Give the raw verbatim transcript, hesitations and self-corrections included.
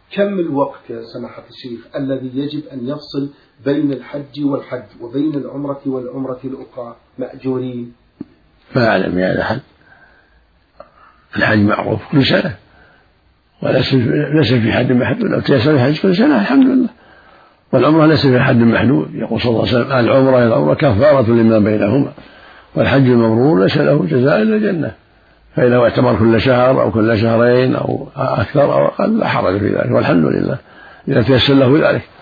كم الوقت يا سماحة الشيخ الذي يجب أن يفصل بين الحج والحج وبين العمرة والعمرة الأخرى مأجورين؟ ما أعلم يا أحد. الحج معروف كل سنة وليس في حد محدود، لو تيسر الحج كل سنة الحمد لله، والعمرة ليس في حد محدود. يقول صلى الله عليه وسلم العمرة العمرة كفارة لما بينهما، والحج المبرور ليس له جزاء إلا الجنة. فإذا اعتبر كل شهر أو كل شهرين أو أكثر أو أقل لا حرج في ذلك، والحمد لله إذا تيسر له ذلك.